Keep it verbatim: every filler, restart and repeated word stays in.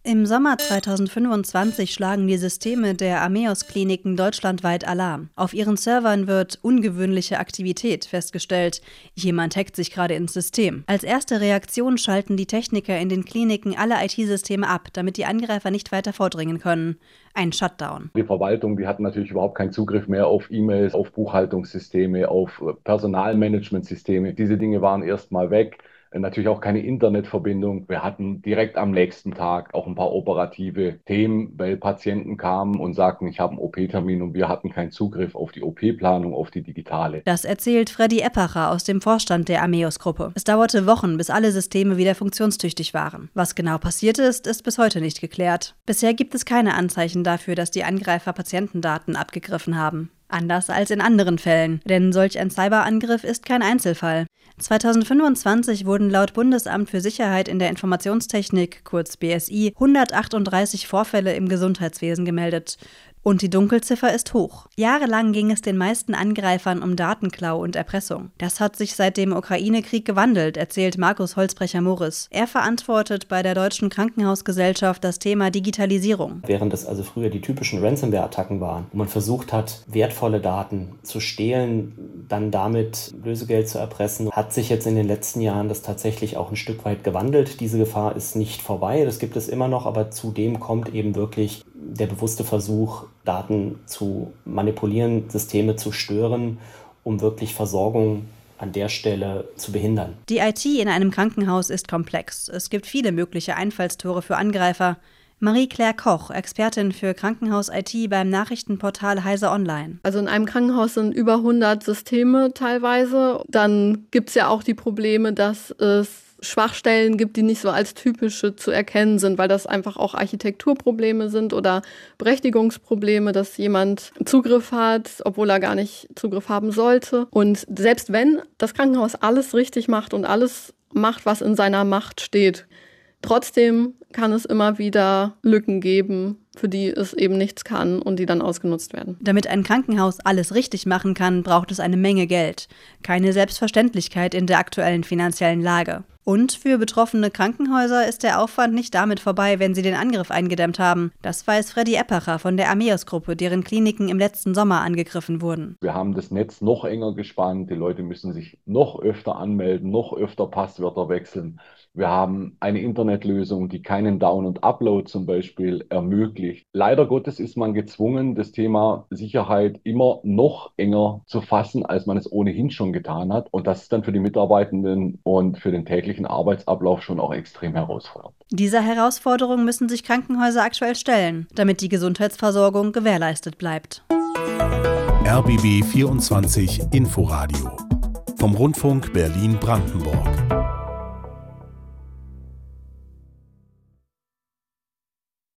Im Sommer zweitausendfünfundzwanzig schlagen die Systeme der Ameos-Kliniken deutschlandweit Alarm. Auf ihren Servern wird ungewöhnliche Aktivität festgestellt. Jemand hackt sich gerade ins System. Als erste Reaktion schalten die Techniker in den Kliniken alle I T-Systeme ab, damit die Angreifer nicht weiter vordringen können. Ein Shutdown. Die Verwaltung, die hat natürlich überhaupt keinen Zugriff mehr auf E-Mails, auf Buchhaltungssysteme, auf Personalmanagementsysteme. Diese Dinge waren erstmal weg. Natürlich auch keine Internetverbindung. Wir hatten direkt am nächsten Tag auch ein paar operative Themen, weil Patienten kamen und sagten, ich habe einen O P-Termin und wir hatten keinen Zugriff auf die O P-Planung, auf die digitale. Das erzählt Freddy Eppacher aus dem Vorstand der Ameos-Gruppe. Es dauerte Wochen, bis alle Systeme wieder funktionstüchtig waren. Was genau passiert ist, ist bis heute nicht geklärt. Bisher gibt es keine Anzeichen dafür, dass die Angreifer Patientendaten abgegriffen haben. Anders als in anderen Fällen, denn solch ein Cyberangriff ist kein Einzelfall. zweitausendfünfundzwanzig wurden laut Bundesamt für Sicherheit in der Informationstechnik, kurz B S I, hundertachtunddreißig Vorfälle im Gesundheitswesen gemeldet. Und die Dunkelziffer ist hoch. Jahrelang ging es den meisten Angreifern um Datenklau und Erpressung. Das hat sich seit dem Ukraine-Krieg gewandelt, erzählt Markus Holzbrecher-Morris. Er verantwortet bei der Deutschen Krankenhausgesellschaft das Thema Digitalisierung. Während es also früher die typischen Ransomware-Attacken waren, wo man versucht hat, wertvolle Daten zu stehlen, dann damit Lösegeld zu erpressen, hat sich jetzt in den letzten Jahren das tatsächlich auch ein Stück weit gewandelt. Diese Gefahr ist nicht vorbei, das gibt es immer noch, aber zudem kommt eben wirklich der bewusste Versuch, Daten zu manipulieren, Systeme zu stören, um wirklich Versorgung an der Stelle zu behindern. Die I T in einem Krankenhaus ist komplex. Es gibt viele mögliche Einfallstore für Angreifer. Marie-Claire Koch, Expertin für Krankenhaus-I T beim Nachrichtenportal Heise Online. Also in einem Krankenhaus sind über hundert Systeme teilweise. Dann gibt es ja auch die Probleme, dass es Schwachstellen gibt, die nicht so als typische zu erkennen sind, weil das einfach auch Architekturprobleme sind oder Berechtigungsprobleme, dass jemand Zugriff hat, obwohl er gar nicht Zugriff haben sollte. Und selbst wenn das Krankenhaus alles richtig macht und alles macht, was in seiner Macht steht, trotzdem kann es immer wieder Lücken geben, für die es eben nichts kann und die dann ausgenutzt werden. Damit ein Krankenhaus alles richtig machen kann, braucht es eine Menge Geld. Keine Selbstverständlichkeit in der aktuellen finanziellen Lage. Und für betroffene Krankenhäuser ist der Aufwand nicht damit vorbei, wenn sie den Angriff eingedämmt haben. Das weiß Freddy Eppacher von der Ameos-Gruppe, deren Kliniken im letzten Sommer angegriffen wurden. Wir haben das Netz noch enger gespannt. Die Leute müssen sich noch öfter anmelden, noch öfter Passwörter wechseln. Wir haben eine Internetlösung, die keinen Down- und Upload zum Beispiel ermöglicht. Leider Gottes ist man gezwungen, das Thema Sicherheit immer noch enger zu fassen, als man es ohnehin schon getan hat. Und das ist dann für die Mitarbeitenden und für den täglichen Arbeitsablauf schon auch extrem herausfordernd. Dieser Herausforderung müssen sich Krankenhäuser aktuell stellen, damit die Gesundheitsversorgung gewährleistet bleibt. R B B vierundzwanzig Inforadio vom Rundfunk Berlin-Brandenburg.